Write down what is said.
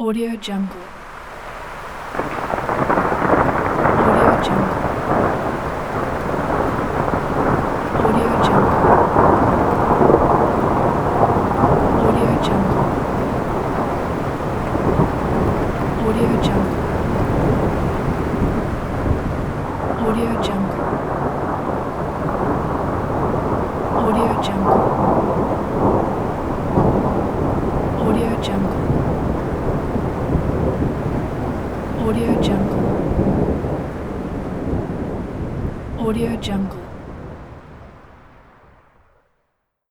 Audio Jungle. Audio Jungle. Audio Jungle. Audio Jungle. Audio Jungle. Audio Jungle. Audio Jungle. Audio Jungle. Audio Jungle. Audio Jungle.